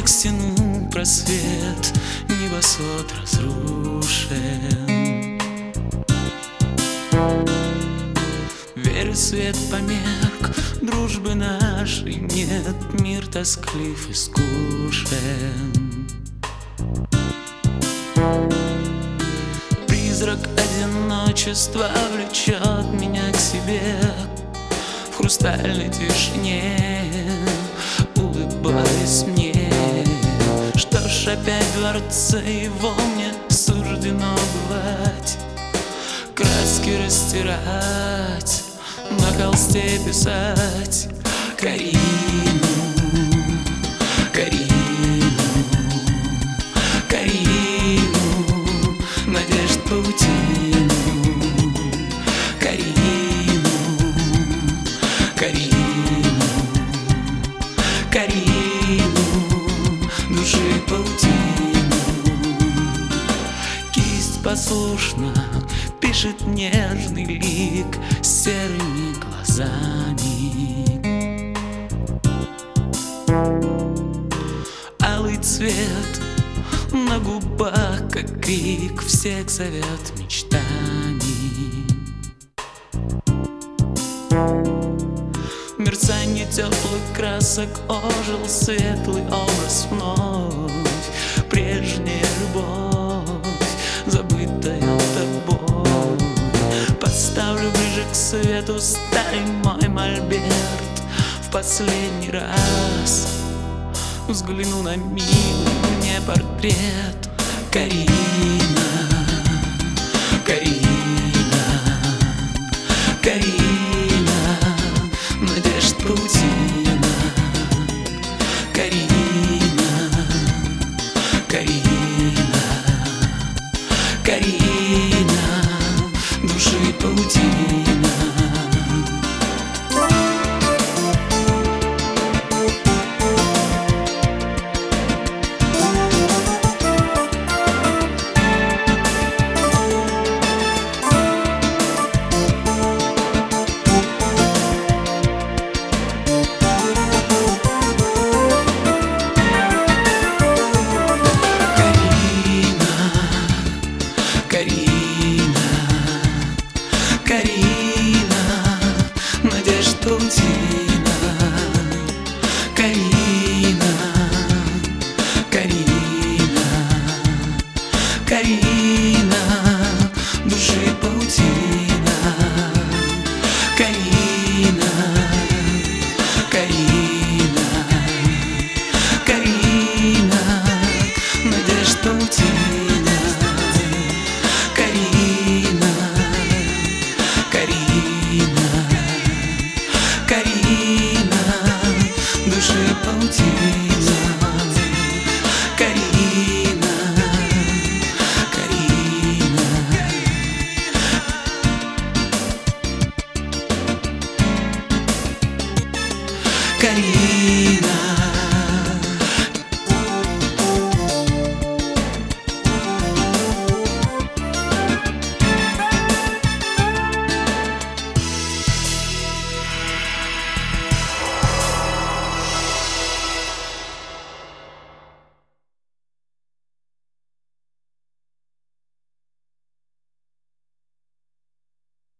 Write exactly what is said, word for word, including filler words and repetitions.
в стену просвет, небосвод разрушен. Верю, свет померк, дружбы нашей нет, мир тосклив и скучен. Призрак одиночества влечет меня к себе в хрустальной тишине, улыбаясь мне. Что ж, опять в дворце его мне суждено бывать, краски растирать, на холсте писать Карину, Карину, Карину, надежд паутину. Карину, Карину, Карину, души паутину. Кисть послушна пишет нежный лик с серыми глазами. Алый цвет на губах, как крик, всех зовет мечтаний. Мерцанье теплых красок, ожил светлый образ вновь. Прежняя любовь, забытая тобой. Поставлю ближе к свету старый мой мольберт, в последний раз взгляну на милый мне портрет. Карина, Карина, Карина.